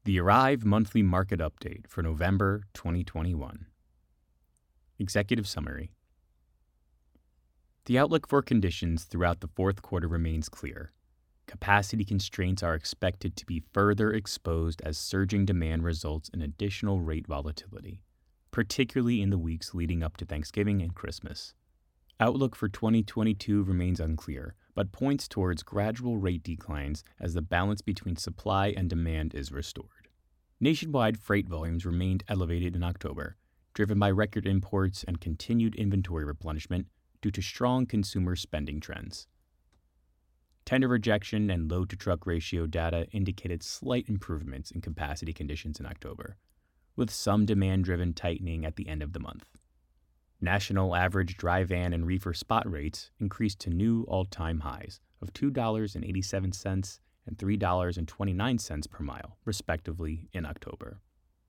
The Arrive Monthly Market Update for November 2021. Executive Summary. The outlook for conditions throughout the fourth quarter remains clear. Capacity constraints are expected to be further exposed as surging demand results in additional rate volatility, particularly in the weeks leading up to Thanksgiving and Christmas. Outlook for 2022 remains unclear, but points towards gradual rate declines as the balance between supply and demand is restored. Nationwide freight volumes remained elevated in October, driven by record imports and continued inventory replenishment due to strong consumer spending trends. Tender rejection and load-to-truck ratio data indicated slight improvements in capacity conditions in October, with some demand-driven tightening at the end of the month. National average dry van and reefer spot rates increased to new all-time highs of $2.87 and $3.29 per mile, respectively, in October.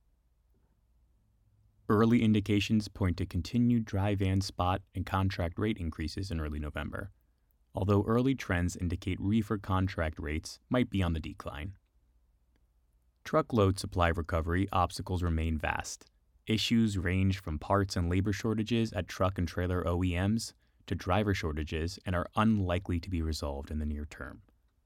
Early indications point to continued dry van spot and contract rate increases in early November, although early trends indicate reefer contract rates might be on the decline. Truckload supply recovery obstacles remain vast. Issues range from parts and labor shortages at truck and trailer OEMs to driver shortages and are unlikely to be resolved in the near term.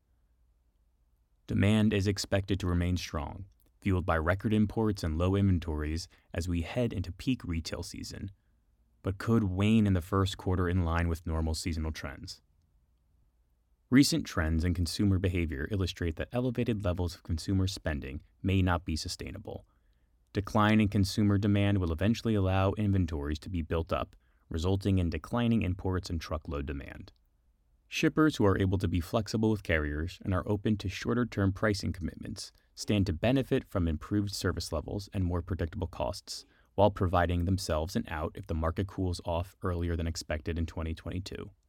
Demand is expected to remain strong, fueled by record imports and low inventories as we head into peak retail season, but could wane in the first quarter in line with normal seasonal trends. Recent trends in consumer behavior illustrate that elevated levels of consumer spending may not be sustainable. Decline in consumer demand will eventually allow inventories to be built up, resulting in declining imports and truckload demand. Shippers who are able to be flexible with carriers and are open to shorter-term pricing commitments stand to benefit from improved service levels and more predictable costs, while providing themselves an out if the market cools off earlier than expected in 2022.